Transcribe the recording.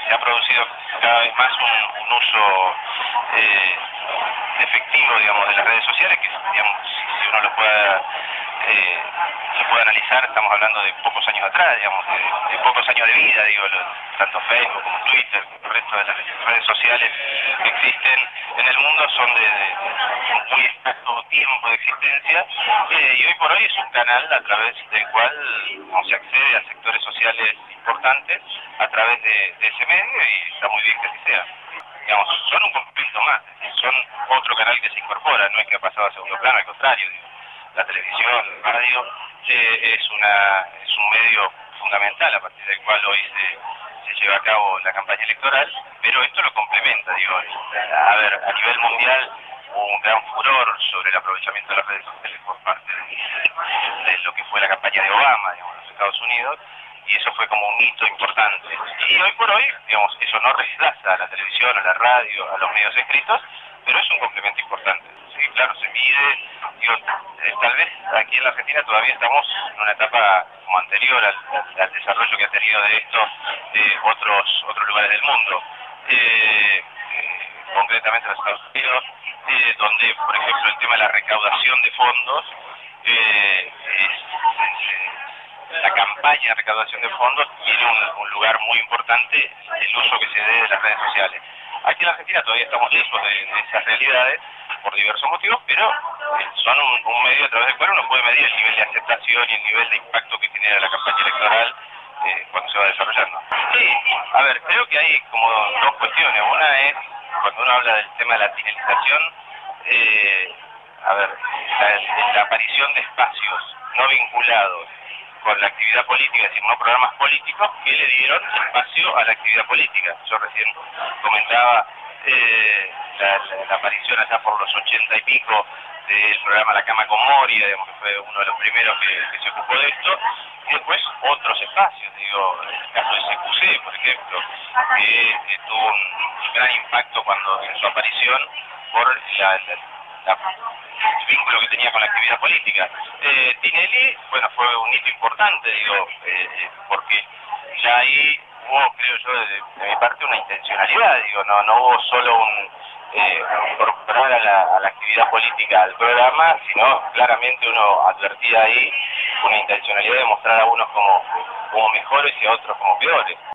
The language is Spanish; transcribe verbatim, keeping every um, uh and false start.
se ha producido cada vez más un, un uso eh, efectivo, digamos, de las redes sociales, que, digamos, si, si uno lo puede, eh, lo puede analizar, estamos hablando de pocos años atrás, digamos, de, de pocos años de vida, digo, lo, tanto Facebook como Twitter, el resto de las redes sociales que existen en el mundo son de, de muy escaso tiempo de existencia, eh, y hoy por hoy es un canal a través del cual no, se accede a sectores sociales importantes a través de, de ese medio, y está muy bien que así sea. Digamos, son un complemento más, son otro canal que se incorpora, no es que ha pasado a segundo plano, al contrario, digo, la televisión, la radio, eh, es, una, es un medio fundamental a partir del cual hoy se, se lleva a cabo la campaña electoral, pero esto lo complementa, digo, a ver, a nivel mundial hubo un gran furor sobre el aprovechamiento de las redes sociales por parte de, de lo que fue la campaña de Obama, digamos, en los Estados Unidos, y eso fue como un hito importante. Y hoy por hoy, digamos, eso no reemplaza a la televisión, a la radio, a los medios escritos, pero es un complemento importante. Sí, claro, se mide, digo, eh, tal vez aquí en la Argentina todavía estamos en una etapa como anterior al, al, al desarrollo que ha tenido de esto de otros otros lugares del mundo, eh, eh, concretamente los Estados Unidos, eh, donde, por ejemplo, el tema de la recaudación de fondos, eh, es, es, la campaña de recaudación de fondos tiene un, un lugar muy importante, el uso que se dé de las redes sociales. Aquí en la Argentina todavía estamos lejos de, de esas realidades por diversos motivos, pero eh, son un, un medio a través del cual uno puede medir el nivel de aceptación y el nivel de impacto que genera la campaña electoral eh, cuando se va desarrollando. Sí, a ver, creo que hay como dos cuestiones. Una es, cuando uno habla del tema de la finalización, eh, a ver, la, la aparición de espacios no vinculados con la actividad política, es decir, no programas políticos que le dieron espacio a la actividad política. Yo recién comentaba eh, la, la, la aparición allá por los ochenta y pico del programa La Cama con Moria, digamos, que fue uno de los primeros que, que se ocupó de esto, y después otros espacios, digo, el caso de C Q C, por ejemplo, que, que tuvo un gran impacto cuando en su aparición por la, la, la el vínculo que tenía con la actividad política. Eh, Tinelli, bueno, fue un hito importante, digo, eh, porque ya ahí hubo, creo yo, de, de mi parte una intencionalidad, digo, no, no hubo solo un eh, incorporar a la, a la actividad política al programa, sino claramente uno advertía ahí una intencionalidad de mostrar a unos como, como mejores y a otros como peores.